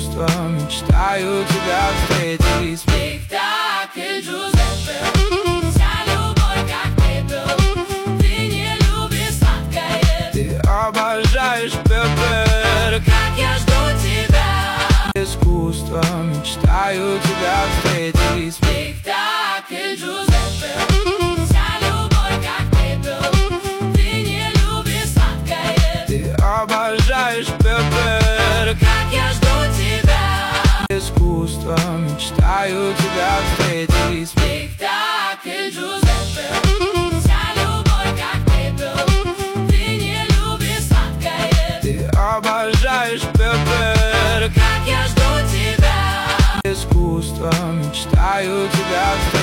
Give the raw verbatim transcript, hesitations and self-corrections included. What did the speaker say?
искусства, мечтаю тебя встретить. Спектакль Джузеппе, вся любовь как пепел. Ты не любишь сладкое, Ты обожаешь пеппер. как я жду тебя. Искусство, мечтаю тебя встретить. Спектакль Джузеппе, вся любовь как пепел. Ты не любишь сладкое, Ты обожаешь пеппер. как я жду тебя. Искусство, мечтаю тебя встретить. Спектакль Джузеппе, вся любовь как пепел. Ты не любишь сладкое, Ты обожаешь пеппер. как я жду тебя. Искусство, мечтаю тебя встретить.